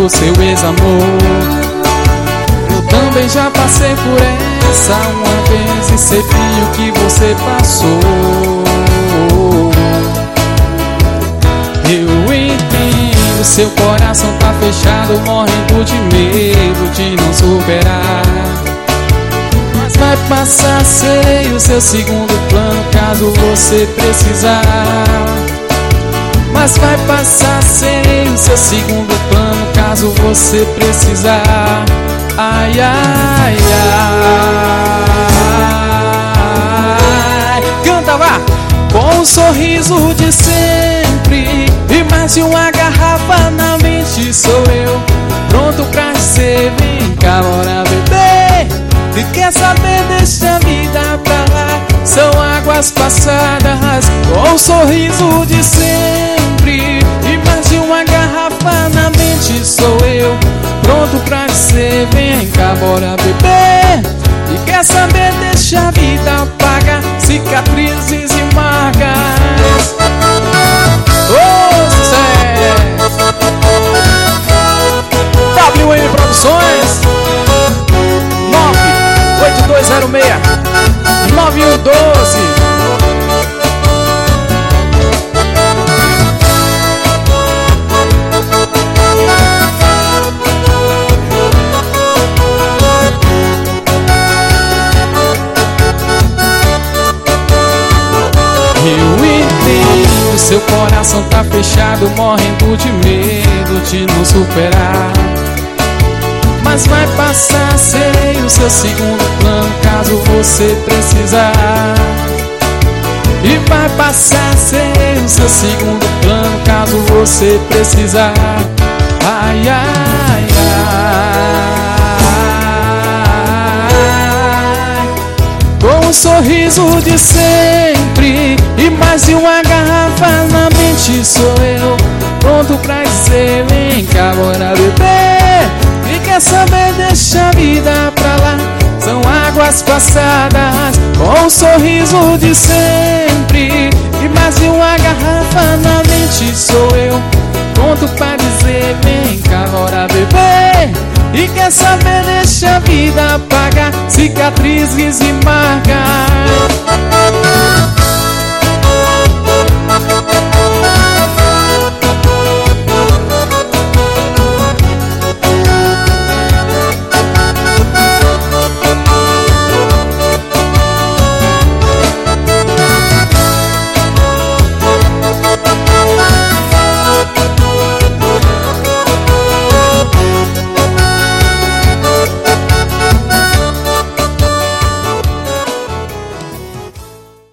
do seu ex-amor. Eu também já passei por essa uma vez e sei bem o que você passou. Eu entendo, seu coração tá fechado, morrendo de medo de não superar. Mas vai passar a ser o seu segundo plano caso você precisar. Mas vai passar a ser o seu segundo plano caso você precisar. Ai, ai, ai. Canta, vá! Com um sorriso de sempre e mais de uma garrafa na mente, sou eu pronto pra dizer: vem cá, bora beber. E quer saber, deixa a vida pra lá, são águas passadas. Com um sorriso de sempre e mais de uma garrafa na mente, sou eu pronto pra dizer: vem cá, bora beber. E quer saber, deixa a vida apagar cicatrizes e marcas. Oh, sucesso! WM Produções 98206-9112. Eu entendo, seu coração tá fechado, morrendo de medo de não superar. Mas vai passar a ser o seu segundo plano caso você precisar. E vai passar a ser o seu segundo plano caso você precisar. Ai, ai, ai. Com um sorriso de sempre e mais de uma garrafa na mente, sou eu pronto pra dizer: vem cá, bora beber. E quer saber, deixa a vida pra lá, são águas passadas. Com um sorriso de sempre e mais de uma garrafa na mente, sou eu pronto pra dizer: vem cá, bora beber. E quer saber, deixa a vida apagar cicatrizes e marcas.